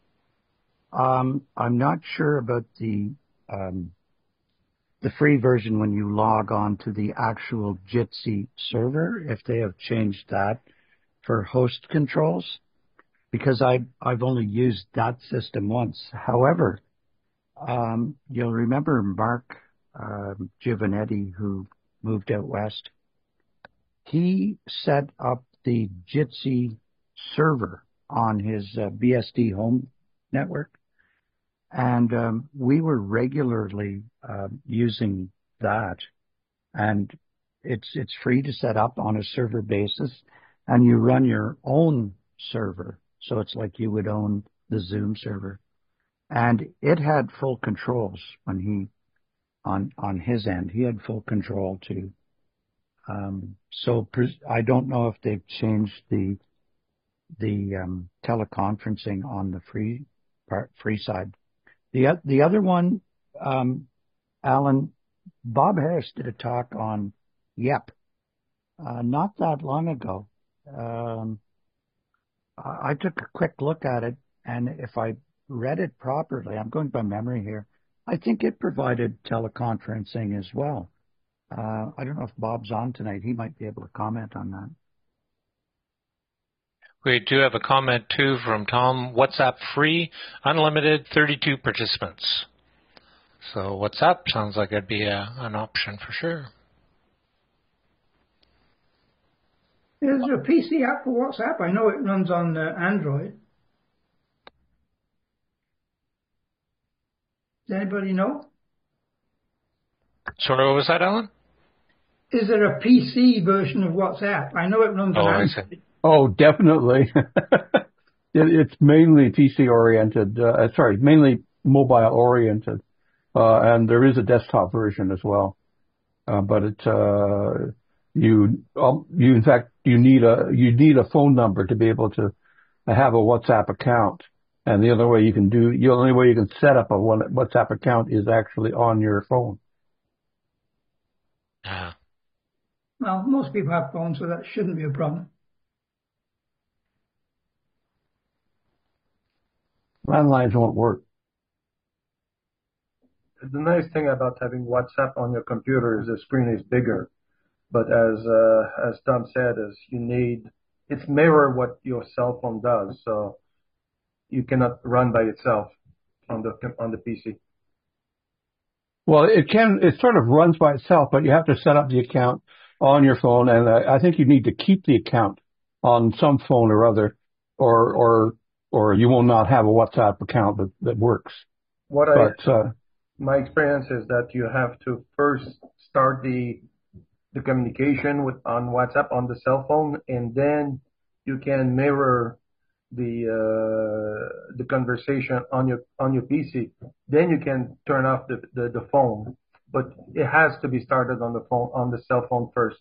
Um, I'm not sure about the um, the free version when you log on to the actual Jitsi server, if they have changed that for host controls, because I, I've only used that system once. However, um, you'll remember Mark uh, Giovanetti, who moved out west. He set up the Jitsi server on his uh, B S D home network, and um, we were regularly uh, using that. And it's it's free to set up on a server basis, and you run your own server, so it's like you would own the Zoom server. And it had full controls when he on on his end. He had full control too. Um, so pres- I don't know if they've changed the the um, teleconferencing on the free part, free side. The the other one, um, Alan, Bob Harris did a talk on Yep uh, not that long ago. Um, I, I took a quick look at it, and if I read it properly, I'm going by memory here, I think it provided teleconferencing as well. Uh, I don't know if Bob's on tonight. He might be able to comment on that. We do have a comment, too, from Tom. WhatsApp free, unlimited, thirty-two participants. So WhatsApp sounds like it'd be a, an option for sure. Is there a P C app for WhatsApp? I know it runs on uh, Android. Does anybody know? Sorry, what was that, Alan? Is there a P C version of WhatsApp? I know it runs Oh, on I Android. see. Oh, definitely. it, it's mainly P C oriented. Uh, sorry, mainly mobile oriented, uh, and there is a desktop version as well. Uh, but it uh, you um, you in fact you need a you need a phone number to be able to have a WhatsApp account. And the other way you can do the only way you can set up a one, WhatsApp account is actually on your phone. Ah. Well, most people have phones, so that shouldn't be a problem. Landlines won't work. The nice thing about having WhatsApp on your computer is the screen is bigger. But as uh, as Tom said, is you need it's mirror what your cell phone does, so you cannot run by itself on the on the P C. Well, it can. It sort of runs by itself, but you have to set up the account on your phone, and uh, I think you need to keep the account on some phone or other, or or or you will not have a WhatsApp account that, that works. What but, I uh, my experience is that you have to first start the the communication with on WhatsApp on the cell phone, and then you can mirror the uh, the conversation on your on your P C. Then you can turn off the, the, the phone, but it has to be started on the phone on the cell phone first.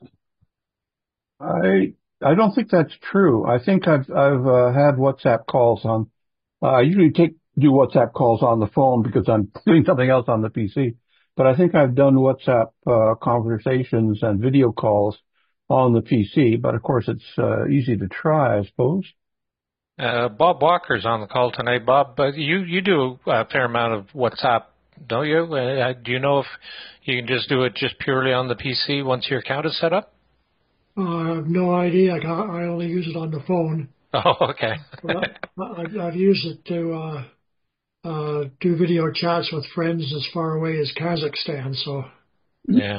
I I don't think that's true. I think I've I've uh, had WhatsApp calls on Uh, I usually take do WhatsApp calls on the phone because I'm doing something else on the P C. But I think I've done WhatsApp uh, conversations and video calls on the P C. But of course, it's uh, easy to try, I suppose. Uh, Bob Walker's on the call tonight. Bob, but you, you do a fair amount of WhatsApp, don't you? Uh, do you know if you can just do it just purely on the P C once your account is set up? Uh, I have no idea. I, can't, I only use it on the phone. Oh, okay. But I, I've used it to uh, uh, do video chats with friends as far away as Kazakhstan. So. Yeah.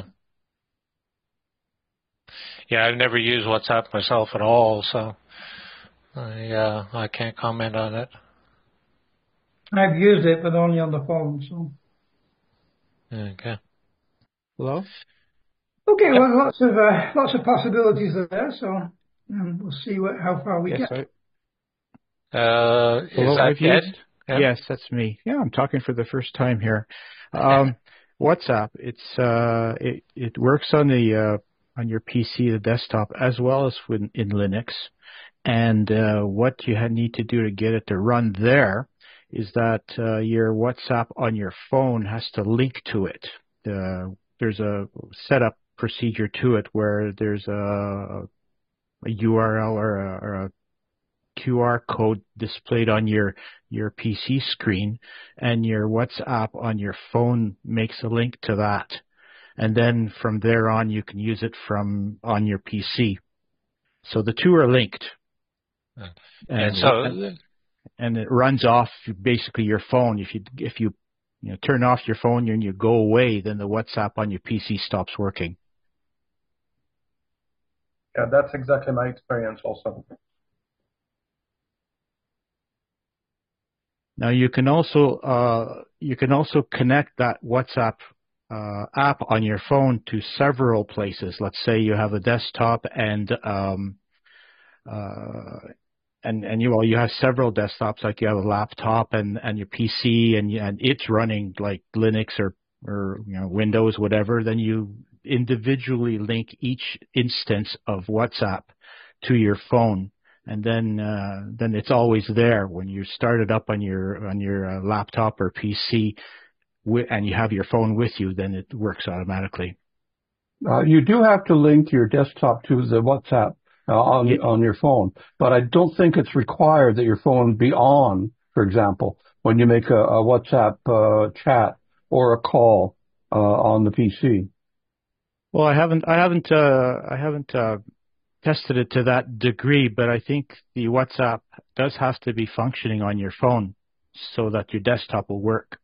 Yeah, I've never used WhatsApp myself at all, so I uh, I can't comment on it. I've used it, but only on the phone. So. Okay. Hello. Okay. Well, lots of uh, lots of possibilities there. So um, we'll see what how far we yes, get. I, Uh, is Hello, that I've Ed? used, Ed? Yes, that's me. Yeah, I'm talking for the first time here. Um, WhatsApp. It's uh, it it works on the uh, on your P C, the desktop, as well as in, in Linux. And uh, what you need to do to get it to run there is that uh, your WhatsApp on your phone has to link to it. Uh, there's a setup procedure to it where there's a, a U R L or a, or a Q R code displayed on your your P C screen, and your WhatsApp on your phone makes a link to that. And then from there on, you can use it from on your P C. So the two are linked. And, And so, and, and it runs off basically your phone. If you if you you know turn off your phone and you go away, then the WhatsApp on your P C stops working. Yeah, that's exactly my experience also. Now you can also uh, you can also connect that WhatsApp uh, app on your phone to several places. Let's say you have a desktop and um, uh, and and you well you have several desktops, like you have a laptop and, and your P C, and and it's running like Linux or or you know Windows, whatever. Then you individually link each instance of WhatsApp to your phone. And then, uh, then it's always there when you start it up on your on your uh, laptop or P C, wi- and you have your phone with you. Then it works automatically. Uh, you do have to link your desktop to the WhatsApp uh, on Yeah. on your phone, but I don't think it's required that your phone be on. For example, when you make a, a WhatsApp uh, chat or a call uh, on the P C. Well, I haven't I haven't uh, I haven't uh, tested it to that degree, but I think the WhatsApp does have to be functioning on your phone so that your desktop will work.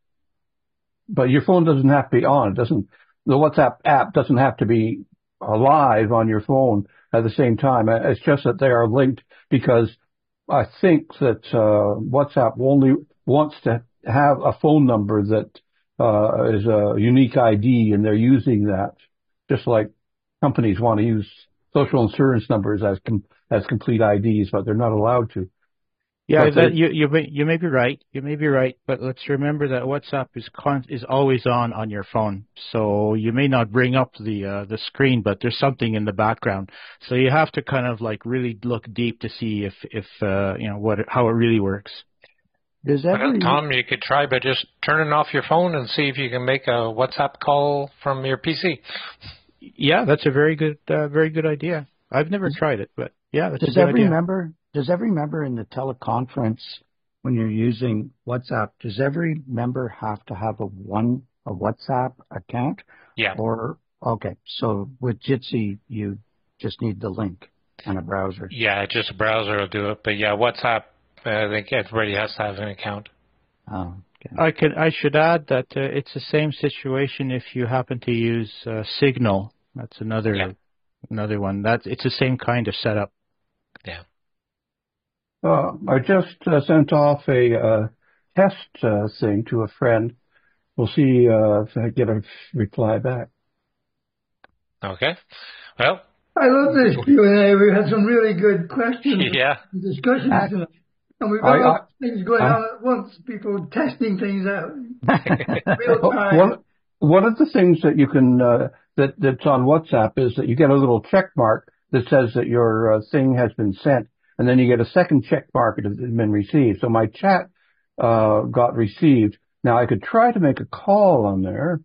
But your phone doesn't have to be on. It doesn't. The WhatsApp app doesn't have to be live on your phone at the same time. It's just that they are linked, because I think that uh, WhatsApp only wants to have a phone number that uh, is a unique I D, and they're using that, just like companies want to use social insurance numbers as com- as complete I Ds, but they're not allowed to. Yeah, But that, they- you you may you may be right. You may be right, but let's remember that WhatsApp is con- is always on on your phone. So you may not bring up the uh, the screen, but there's something in the background. So you have to kind of like really look deep to see if if uh, you know what how it really works. Does well, every Tom, you could try by just turning off your phone and see if you can make a WhatsApp call from your P C. Yeah, that's a very good uh, very good idea. I've never tried it, but yeah, that's does a good every idea. member does every member in the teleconference, when you're using WhatsApp, does every member have to have a one a WhatsApp account? Yeah. Or okay, so with Jitsi you just need the link and a browser. Yeah, just a browser will do it. But yeah, WhatsApp, I think everybody has to have an account. Oh, okay. I could I should add that uh, it's the same situation if you happen to use uh, Signal. That's another Yeah. another one. That's it's the same kind of setup. Yeah. Uh, I just uh, sent off a uh, test uh, thing to a friend. We'll see uh, if I get a reply back. Okay. Well, I love this Q and A. We had some really good questions yeah. and discussions I- tonight. And we've got I- a lot I- of things going I- on at once, people testing things out real time. One, one of the things that you can uh, that that's on WhatsApp is that you get a little check mark that says that your uh, thing has been sent, and then you get a second check mark that has been received. So my chat uh, got received. Now I could try to make a call on there.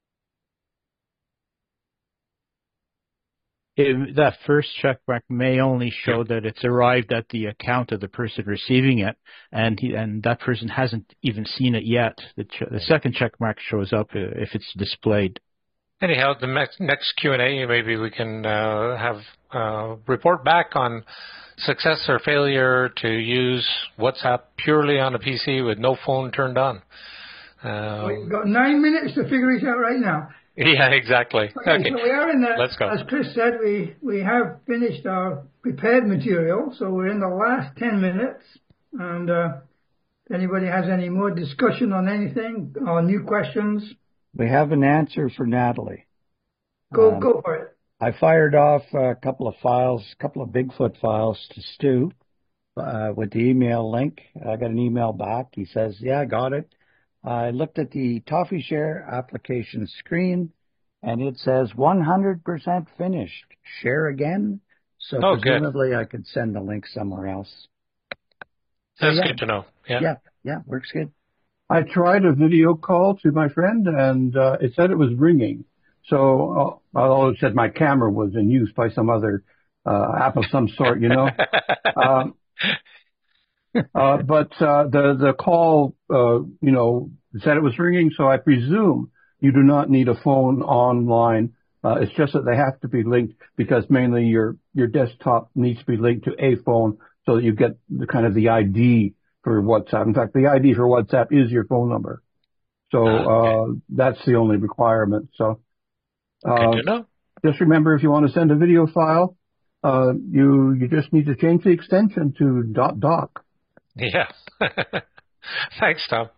It, that first check mark may only show that it's arrived at the account of the person receiving it, and he, and that person hasn't even seen it yet. The, ch- the second check mark shows up if it's displayed. Anyhow, the next, next Q and A, maybe we can uh, have uh, report back on success or failure to use WhatsApp purely on a P C with no phone turned on. Um, We've got nine minutes to figure it out right now. Yeah, exactly. Okay, Okay. so we are in the, Let's go. as Chris said, we, we have finished our prepared material, so we're in the last ten minutes, and uh, if anybody has any more discussion on anything or new questions, We have an answer for Natalie. go Um, go for it. I fired off a couple of files, a couple of Bigfoot files to Stu uh, with the email link. I got an email back. He says, yeah, I got it. I looked at the Toffee Share application screen, and it says one hundred percent finished. Share again. So Oh, good. presumably I could send the link somewhere else. So, That's yeah, good to know. Yeah. yeah, yeah, works good. I tried a video call to my friend, and uh, it said it was ringing. So, uh, although it said my camera was in use by some other uh, app of some sort, you know. um, uh, but uh, the the call, uh, you know, said it was ringing. So I presume you do not need a phone online. Uh, it's just that they have to be linked because mainly your your desktop needs to be linked to a phone so that you get the kind of the I D for WhatsApp. In fact, the I D for WhatsApp is your phone number. So uh, that's the only requirement. So uh, Good to know. just remember, if you want to send a video file, uh, you you just need to change the extension to dot doc. Yeah. Thanks, Tom.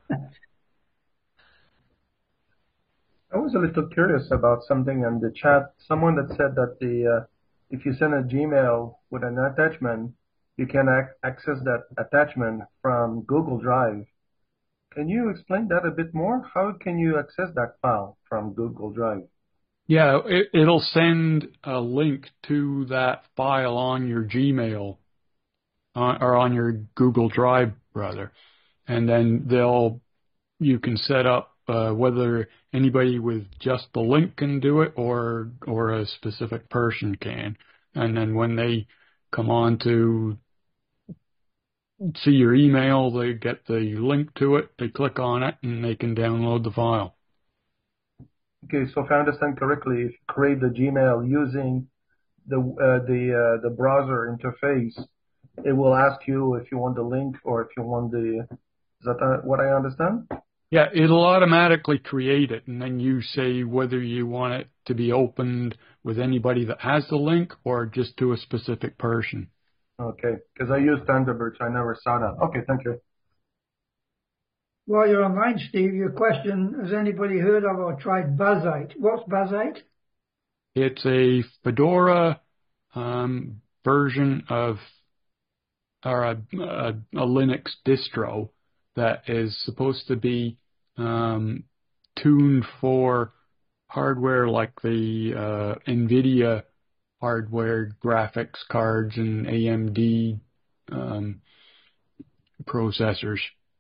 I was a little curious about something in the chat. Someone that said that the uh, if you send a Gmail with an attachment, you can ac- access that attachment from Google Drive. Can you explain that a bit more? How can you access that file from Google Drive? Yeah, it, it'll send a link to that file on your Gmail uh, or on your Google Drive, rather, and then they'll you can set up uh, whether anybody with just the link can do it or or a specific person can, and then when they come on to see your email, they get the link to it, they click on it, and they can download the file. Okay, so if I understand correctly, if you create the Gmail using the uh, the uh, the browser interface, it will ask you if you want the link or if you want the. Is that uh, what I understand? Yeah, it'll automatically create it, and then you say whether you want it to be opened with anybody that has the link or just to a specific person. Okay, because I use Thunderbird, so I never saw that. Okay, thank you. While you're online, Steve, your question, has anybody heard of or tried Buzzite? What's Buzzite? It's a Fedora um, version of, or a, a, a Linux distro that is supposed to be um, tuned for hardware like the uh, NVIDIA hardware graphics cards and A M D um, processors.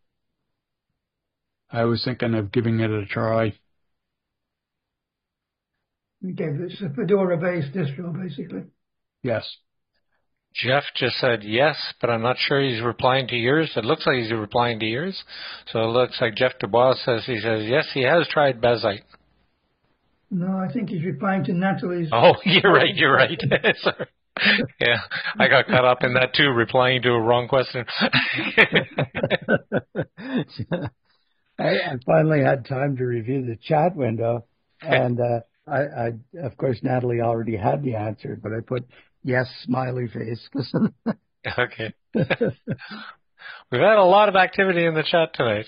I was thinking of giving it a try. Okay, it's a Fedora-based distro, basically. Yes. Jeff just said yes, but I'm not sure he's replying to yours. It looks like he's replying to yours. So it looks like Jeff Dubois says he says yes, he has tried Buzzite. No, I think he's replying to Natalie's. Oh, you're right, you're right. Sorry. Yeah, I got caught up in that too, replying to a wrong question. I, I finally had time to review the chat window, and uh, I, I, of course, Natalie already had the answer, but I put yes, smiley face. Okay. We've had a lot of activity in the chat tonight.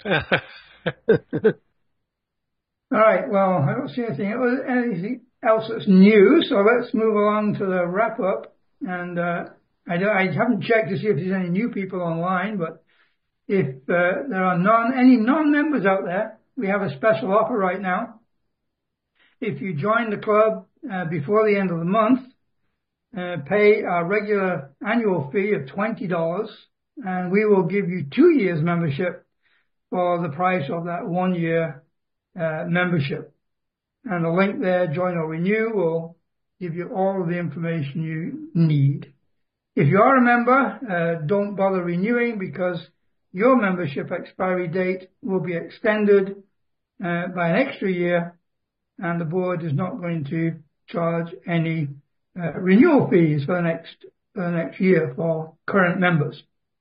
All right, well, I don't see anything, anything else that's new, so let's move along to the wrap-up. And uh, I, don't, I haven't checked to see if there's any new people online, but if uh, there are non, any non-members out there, we have a special offer right now. If you join the club uh, before the end of the month, uh, pay our regular annual fee of twenty dollars, and we will give you two years membership for the price of that one year uh, membership. And the link there, Join or Renew, will give you all of the information you need. If you are a member, uh, don't bother renewing because your membership expiry date will be extended uh, by an extra year, and the board is not going to charge any uh, renewal fees for the next for the next year for current members.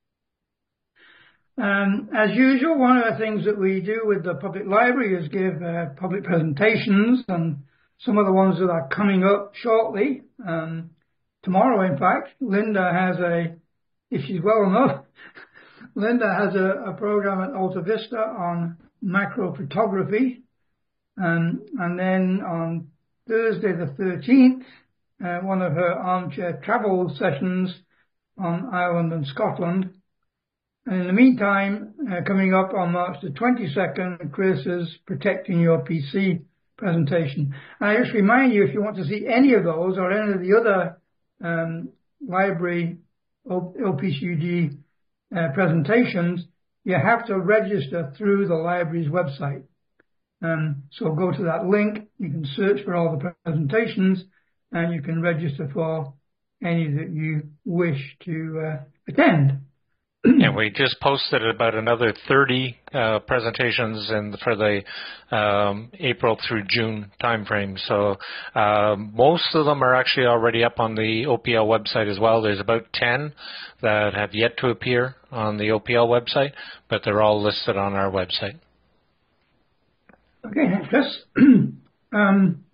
Um, as usual, one of the things that we do with the public library is give uh, public presentations, and some of the ones that are coming up shortly. Um, tomorrow, in fact, Linda has a, if she's well enough, Linda has a, a program at Alta Vista on macro photography. Um, and then on Thursday the thirteenth, uh, one of her armchair travel sessions on Ireland and Scotland. And in the meantime, uh, coming up on March the twenty-second, Chris is Protecting Your P C presentation. And I just remind you, if you want to see any of those or any of the other um, library L P C U D uh, presentations, you have to register through the library's website. Um, so go to that link, you can search for all the presentations, and you can register for any that you wish to uh, attend. And we just posted about another thirty uh, presentations in, for the um, April through June timeframe. So um, most of them are actually already up on the O P L website as well. There's about ten that have yet to appear on the O P L website, but they're all listed on our website. Okay, thanks, Chris. um,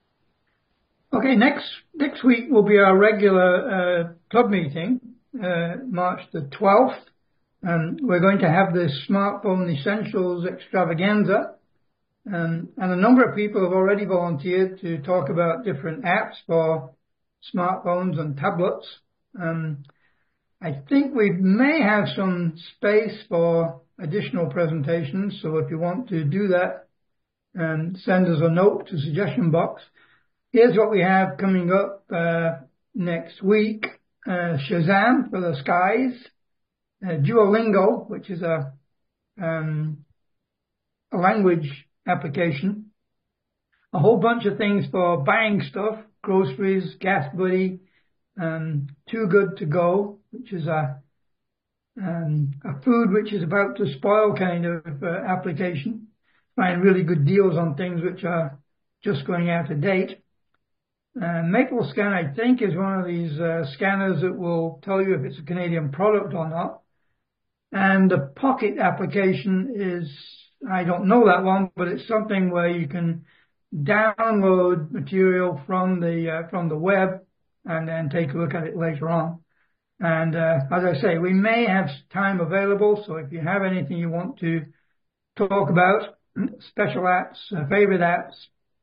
okay, next next week will be our regular uh, club meeting. Uh, March the twelfth, and we're going to have this Smartphone Essentials Extravaganza, um, and a number of people have already volunteered to talk about different apps for smartphones and tablets. Um, I think we may have some space for additional presentations, so if you want to do that, um, send us a note to suggestion box. Here's what we have coming up uh, next week. Uh, Shazam for the skies, uh, Duolingo, which is a, um, a language application, a whole bunch of things for buying stuff, groceries, Gas Buddy, um, Too Good to Go, which is a, um, a food which is about to spoil kind of uh, application. Find really good deals on things which are just going out of date. Uh, MapleScan, I think, is one of these uh, scanners that will tell you if it's a Canadian product or not. And the Pocket application is, I don't know that one, but it's something where you can download material from the uh, from the web and then take a look at it later on. And uh, as I say, we may have time available, so if you have anything you want to talk about, special apps, uh, favorite apps,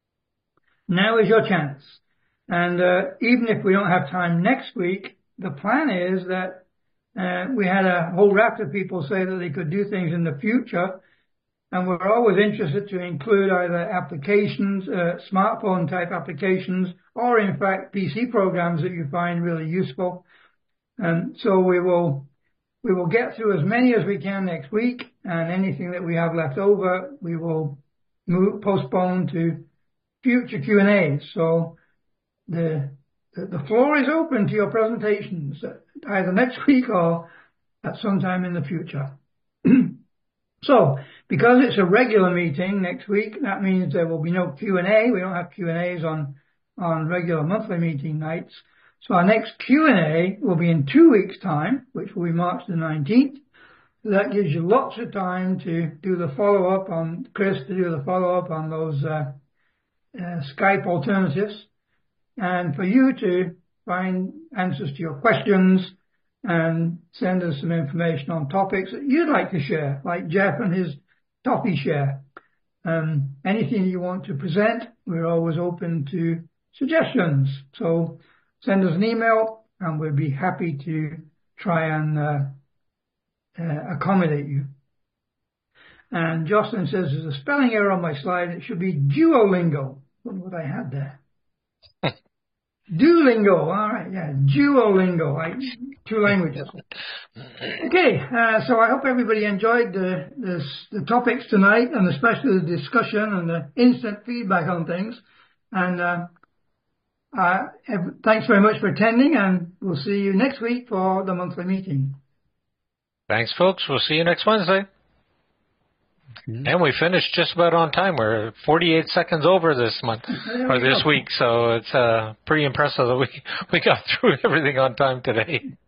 now is your chance. And uh, even if we don't have time next week, the plan is that uh, we had a whole raft of people say that they could do things in the future, and we're always interested to include either applications, uh, smartphone-type applications, or in fact P C programs that you find really useful. And so we will we will get through as many as we can next week, and anything that we have left over, we will move, postpone to future Q and A's. So The, the floor is open to your presentations, either next week or at some time in the future. So, because it's a regular meeting next week, that means there will be no Q and A. We don't have Q and A's on, on regular monthly meeting nights. So our next Q and A will be in two weeks' time, which will be March the nineteenth. So that gives you lots of time to do the follow-up on, Chris, to do the follow-up on those uh, uh, Skype alternatives. And for you to find answers to your questions and send us some information on topics that you'd like to share, like Jeff and his toffee share. Um, anything you want to present, we're always open to suggestions. So send us an email and we'll be happy to try and uh, uh, accommodate you. And Jocelyn says there's a spelling error on my slide. It should be Duolingo. I wonder what I had there. Duolingo, all right, yeah, Duolingo, right? Two languages. Okay, uh, so I hope everybody enjoyed the, the the topics tonight, and especially the discussion and the instant feedback on things. And uh, uh, thanks very much for attending, and we'll see you next week for the monthly meeting. Thanks, folks. We'll see you next Wednesday. Mm-hmm. And we finished just about on time. We're forty-eight seconds over this month or this week, so it's uh, pretty impressive that we we got through everything on time today.